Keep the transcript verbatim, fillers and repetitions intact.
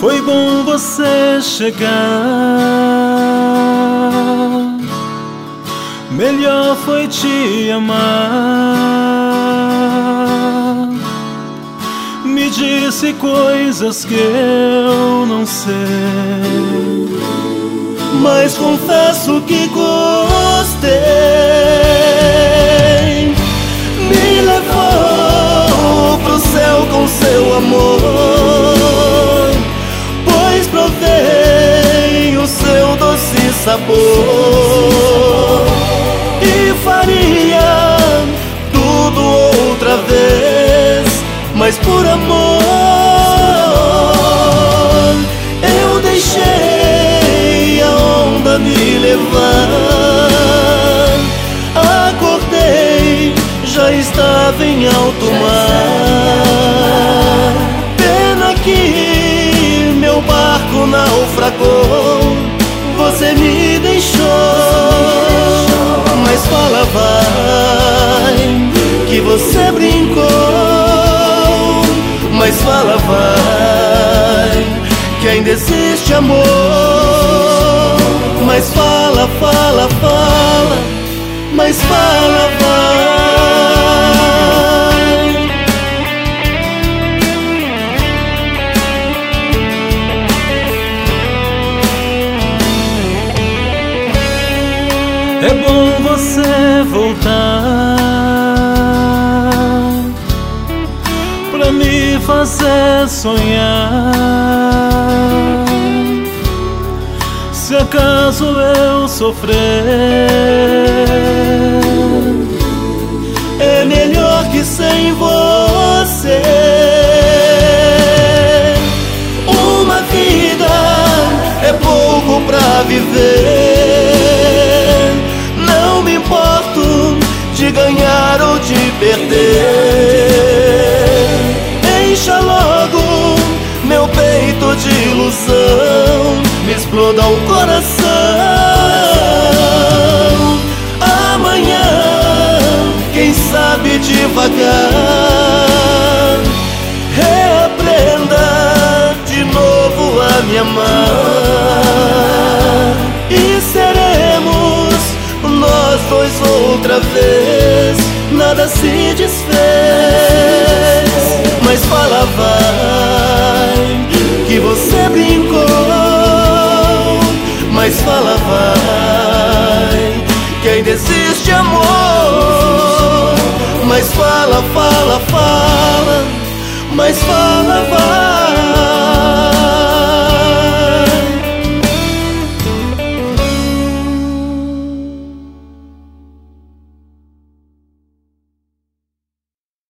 Foi bom você chegar, melhor foi te amar. Me disse coisas que eu não sei, mas confesso que gostei. Me levou pro céu com seu amor, pois provei o seu doce sabor. E faria tudo outra vez, mas por amor eu deixei a onda me levar. Acordei, já estava em alto mar. Pena que meu barco naufragou, você me deixou. Mas fala, vai, que você brincou. Mas fala, vai, que ainda existe amor. Mas fala, fala, fala, mas fala, vai. É bom você voltar pra me fazer sonhar. Se acaso eu sofrer, é melhor que sem você. Uma vida é pouco pra viver. Não me importo de ganhar ou de perder. Encha logo meu peito de ilusão, me exploda o coração. Amanhã, quem sabe devagar, reaprenda de novo a me amar. E seremos nós dois outra vez, nada se desfez. Mas fala, vai, que você brincou. Mas fala, vai, que ainda existe amor. Mas fala, fala, fala, mas fala, vai.